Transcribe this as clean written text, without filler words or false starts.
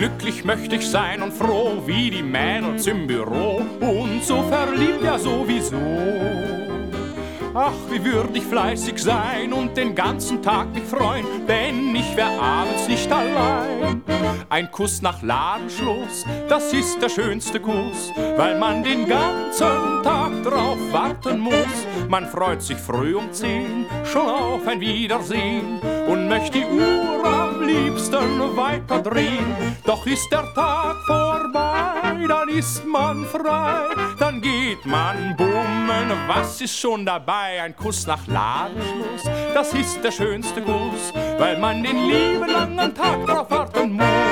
Glücklich möchte ich sein und froh wie die Mädels im Büro und so verliebt ja sowieso. Ach, wie würd ich fleißig sein und den ganzen Tag mich freuen, denn ich wär abends nicht allein. Ein Kuss nach Ladenschluss, das ist der schönste Kuss, weil man den ganzen Tag drauf warten muss. Man freut sich früh um 10 schon auf ein Wiedersehen und möchte die Uhr am liebsten weiterdrehen. Doch ist der Tag vorbei, dann ist man frei, dann geht man bummen, was ist schon dabei? Ein Kuss nach Ladenschluss, das ist der schönste Kuss, weil man den lieben langen Tag drauf warten muss.